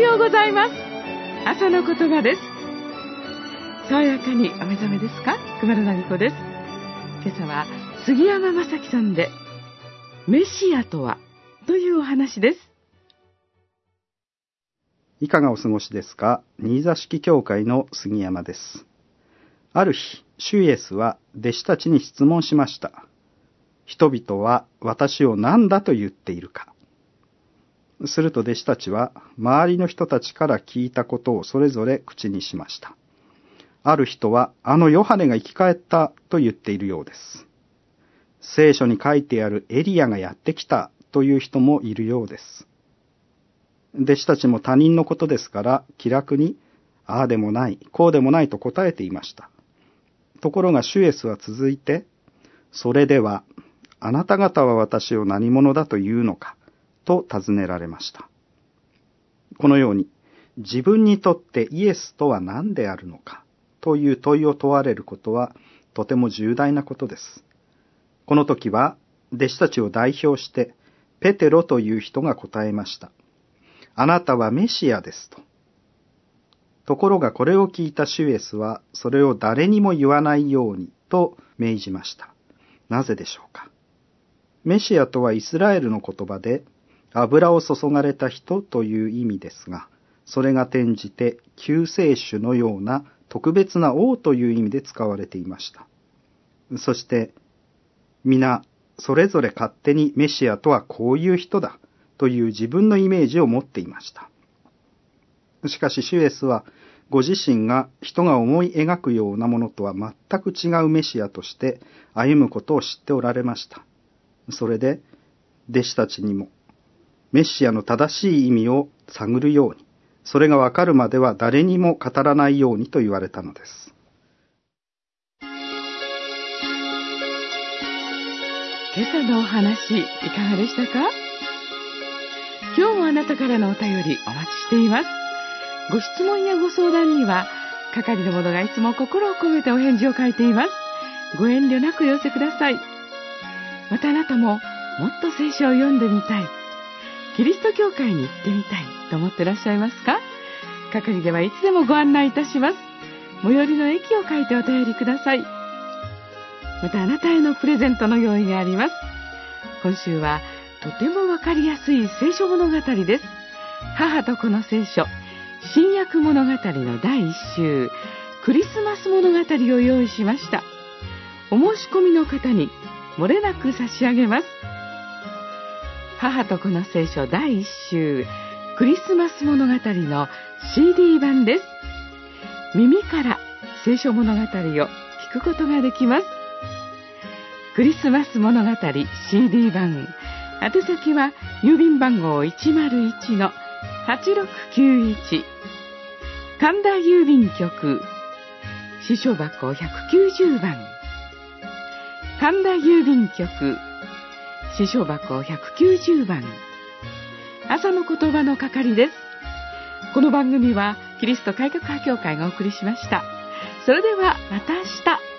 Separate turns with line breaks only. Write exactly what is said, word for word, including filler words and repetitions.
ようございます。朝の言葉です。爽やかにお目覚めですか？熊野奈美子です。今朝は杉山正樹さんでメシアとはというお話です。
いかがお過ごしですか？新座敷教会の杉山です。ある日、主イエスは弟子たちに質問しました。人々は私を何だと言っているか。すると弟子たちは周りの人たちから聞いたことをそれぞれ口にしました。ある人はあのヨハネが生き返ったと言っているようです。聖書に書いてあるエリアがやってきたという人もいるようです。弟子たちも他人のことですから気楽にああでもないこうでもないと答えていました。ところが主イエスは続いて、それではあなた方は私を何者だというのかと尋ねられました。このように自分にとってイエスとは何であるのかという問いを問われることはとても重大なことです。この時は弟子たちを代表してペテロという人が答えました。あなたはメシアですと。ところがこれを聞いた主イエスはそれを誰にも言わないようにと命じました。なぜでしょうか。メシアとはイスラエルの言葉で油を注がれた人という意味ですが、それが転じて救世主のような特別な王という意味で使われていました。そして皆それぞれ勝手にメシアとはこういう人だという自分のイメージを持っていました。しかし主イエスはご自身が人が思い描くようなものとは全く違うメシアとして歩むことを知っておられました。それで弟子たちにもメシアの正しい意味を探るように、それがわかるまでは誰にも語らないようにと言われたのです。
今朝のお話いかがでしたか？今日もあなたからのお便りお待ちしています。ご質問やご相談には係の者がいつも心を込めてお返事を書いています。ご遠慮なくお寄せください。またあなたももっと聖書を読んでみたい、キリスト教会に行ってみたいと思っていらっしゃいますか？係ではいつでもご案内いたします。最寄りの駅を書いてお便りください。またあなたへのプレゼントの用意があります。今週はとてもわかりやすい聖書物語です。母と子の聖書新約物語のだいいっ週クリスマス物語を用意しました。お申し込みの方に漏れなく差し上げます。母と子の聖書だいいっ週クリスマス物語の シーディー 版です。耳から聖書物語を聞くことができます。クリスマス物語 シーディー 版、宛先は郵便番号 いちまるいちのはちろくきゅういち、神田郵便局支所箱ひゃくきゅうじゅうばん、神田郵便局支所箱ひゃくきゅうじゅうばん、朝の言葉の係です。この番組はキリスト改革派教会がお送りしました。それではまた明日。